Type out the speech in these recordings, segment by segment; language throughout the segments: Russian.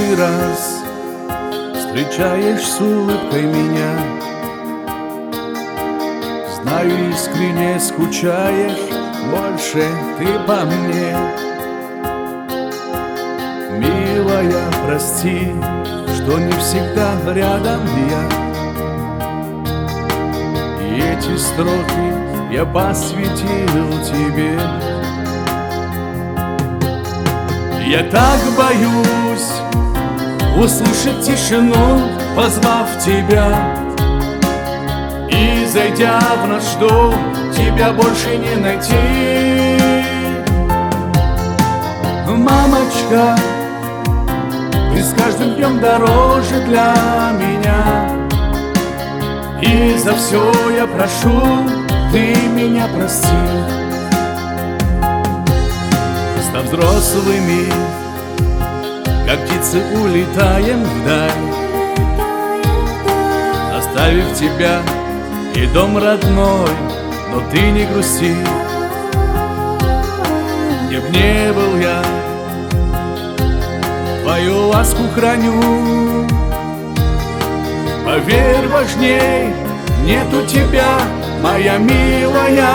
каждый раз встречаешь с улыбкой меня. Знаю, искренне скучаешь, больше ты по мне. Милая, прости, что не всегда рядом я. И эти строки я посвятил тебе. Я так боюсь услышать тишину, позвав тебя. И зайдя в наш дом, тебя больше не найти. Мамочка, ты с каждым днем дороже для меня. И за все я прошу, ты меня прости. Став взрослыми, как птицы улетаем вдаль, оставив тебя и дом родной, но ты не грусти. Где б не был я, твою ласку храню. Поверь, важней нету тебя, моя милая.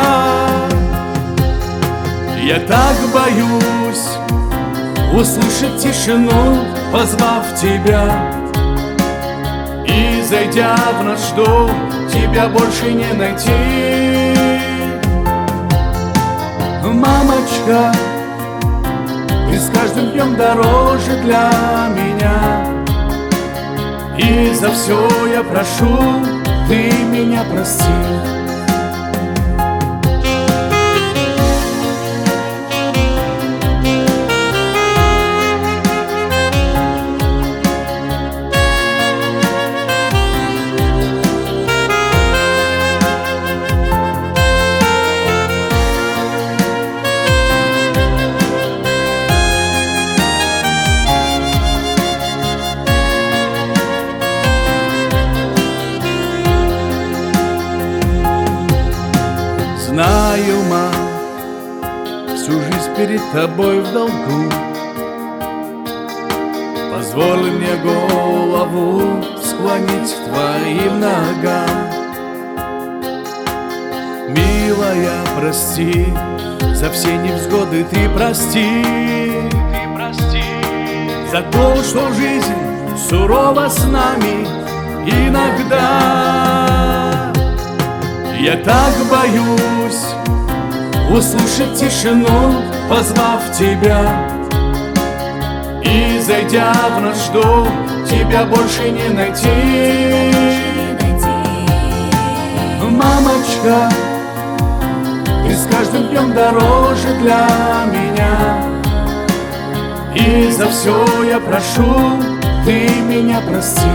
Я так боюсь услышать тишину, позвав тебя. И зайдя в наш дом, тебя больше не найти. Мамочка, ты с каждым днем дороже для меня. И за все я прошу, ты меня прости. Знаю, мам, всю жизнь перед тобой в долгу. Позволь мне голову склонить к твоим ногам. Милая, прости, за все невзгоды ты прости. За то, что жизнь сурова с нами иногда. Я так боюсь услышать тишину, позвав тебя. И зайдя в наш дом, тебя больше не найти. Мамочка, ты с каждым днем дороже для меня. И за все я прошу, ты меня прости.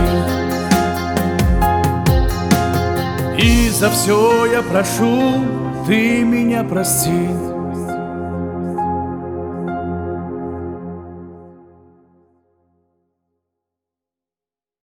И за все я прошу, ты меня прости.